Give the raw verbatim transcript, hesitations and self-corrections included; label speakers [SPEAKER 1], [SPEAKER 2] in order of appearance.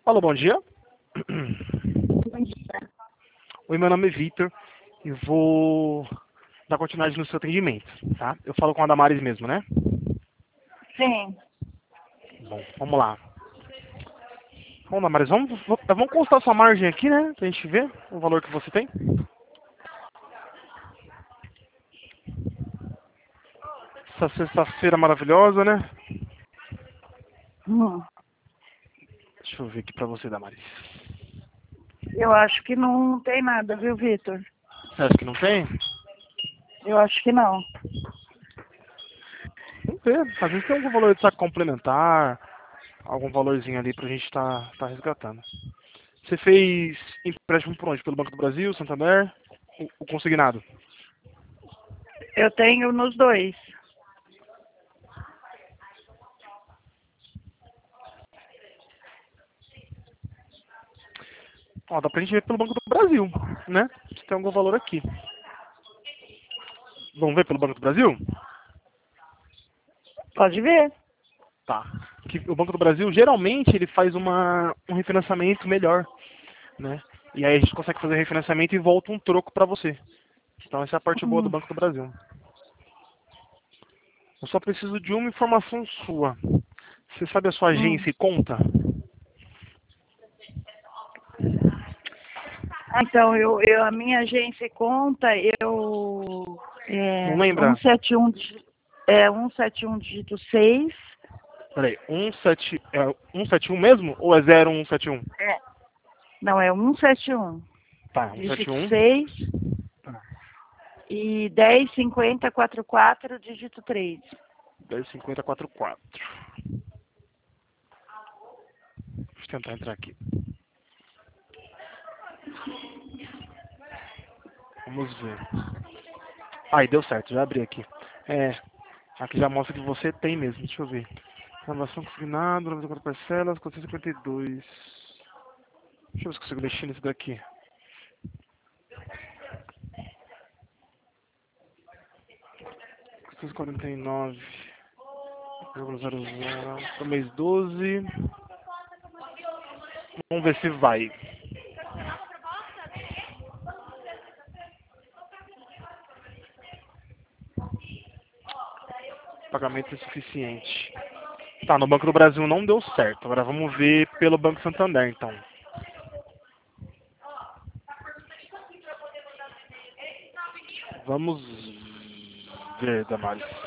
[SPEAKER 1] Alô, bom dia.
[SPEAKER 2] Bom dia.
[SPEAKER 1] Oi, meu nome é Vitor e vou dar continuidade no seu atendimento, tá? Eu falo com a Damares mesmo, né?
[SPEAKER 2] Sim.
[SPEAKER 1] Bom, vamos lá. Bom, Damares, vamos, vamos constar sua margem aqui, né? Pra gente ver o valor que você tem. Essa sexta-feira maravilhosa, né?
[SPEAKER 2] Hum.
[SPEAKER 1] Deixa eu ver aqui pra você, Damares.
[SPEAKER 2] Eu acho que não tem nada, viu, Vitor?
[SPEAKER 1] Você acha que não tem?
[SPEAKER 2] Eu acho que não.
[SPEAKER 1] Vamos ver. Às vezes tem algum valor de saco complementar, algum valorzinho ali pra gente tá, tá resgatando. Você fez empréstimo por onde? Pelo Banco do Brasil, Santander? O, o consignado?
[SPEAKER 2] Eu tenho nos dois.
[SPEAKER 1] Ó, dá pra gente ver pelo Banco do Brasil, né? Se tem algum valor aqui. Vamos ver pelo Banco do Brasil?
[SPEAKER 2] Pode ver.
[SPEAKER 1] Tá. Que o Banco do Brasil, geralmente, ele faz uma, um refinanciamento melhor, né? E aí a gente consegue fazer refinanciamento e volta um troco pra você. Então essa é a parte boa do
[SPEAKER 2] Hum.
[SPEAKER 1] Banco do Brasil. Eu só preciso de uma informação sua. Você sabe a sua
[SPEAKER 2] Hum.
[SPEAKER 1] agência e conta?
[SPEAKER 2] Ah, então, eu, eu, a minha agência e conta, eu...
[SPEAKER 1] Não
[SPEAKER 2] É,
[SPEAKER 1] lembra?
[SPEAKER 2] cento e setenta e um, digi- é, cento e setenta e um dígito seis.
[SPEAKER 1] Peraí, um sete, é cento e setenta e um mesmo? Ou é zero um sete um?
[SPEAKER 2] É, não, é cento e setenta e um.
[SPEAKER 1] Tá,
[SPEAKER 2] Dígito
[SPEAKER 1] cento e setenta e um.
[SPEAKER 2] seis
[SPEAKER 1] Tá.
[SPEAKER 2] e dez cinquenta quarenta e quatro, dígito três.
[SPEAKER 1] dez cinquenta quarenta e quatro. Deixa eu tentar entrar aqui. Vamos ver. Aí, deu certo, já abri aqui. É, aqui já mostra que você tem mesmo, deixa eu ver. Renovação consignada, noventa e quatro parcelas, quatrocentos e cinquenta e dois. Deixa eu ver se consigo mexer nesse daqui. quatrocentos e quarenta e nove vírgula zero zero para o mês doze. Vamos ver se vai. Pagamento insuficiente. Tá, no Banco do Brasil não deu certo. Agora vamos ver pelo Banco Santander, então. Vamos ver, Damares.